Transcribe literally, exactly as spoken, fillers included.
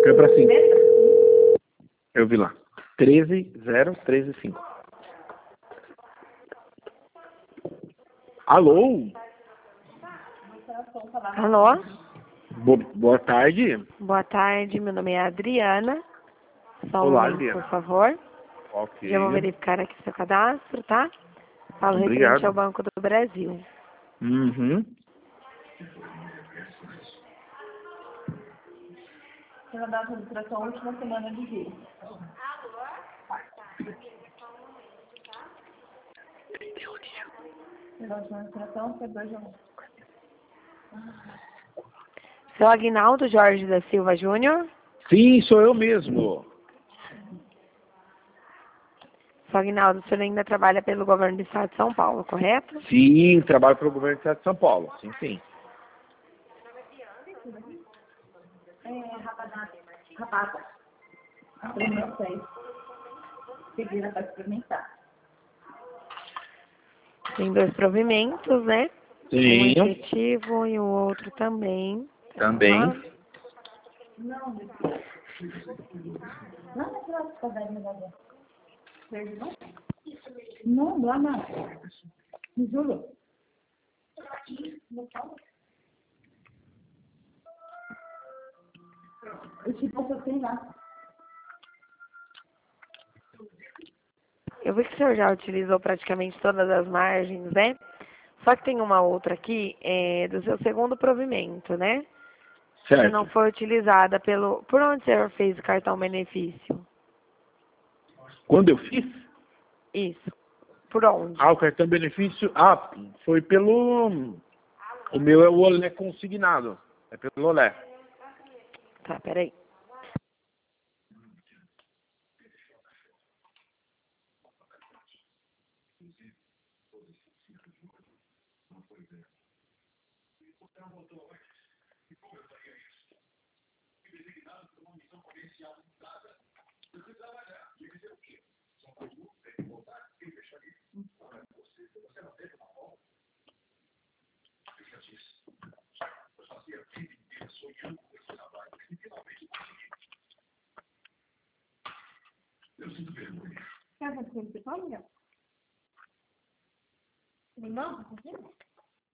Foi pra cinco. Eu vi lá. treze, zero, treze, cinco. Alô? Alô? Bo boa tarde. Boa tarde, meu nome é Adriana. Só um Olá, momento, Adriana. por favor. Ok. Já vou verificar aqui seu cadastro, tá? Falo referente ao Obrigado. Banco do Brasil. Uhum. Pela data de registração, última semana de julho. Pela última registração, foi dois de agosto. Seu Aguinaldo Jorge da Silva Júnior. Sim, sou eu mesmo. Seu Aguinaldo, o senhor ainda trabalha pelo governo do estado de São Paulo, correto? Sim, trabalho para o governo do estado de São Paulo. Sim, sim. É, rapadada. Rabada. Eu não sei. Seguida para experimentar. Tem dois provimentos, né? Sim. Um efetivo e o outro também. Também. Tá? Não, não é para fazer negócio. Verde não? Não, lá não. Me juro. Eu te passo assim lá. Eu vi que o senhor já utilizou praticamente todas as margens, né? Só que tem uma outra aqui, é, do seu segundo provimento, né? Que Certo. não foi utilizada pelo... Por onde o senhor fez o cartão benefício? Quando eu fiz? Isso. Por onde? Ah, o cartão benefício. Ah, foi pelo. O meu é o Olé consignado. É pelo Olé. Tá, peraí. Quer ver o que você come? Não? Não?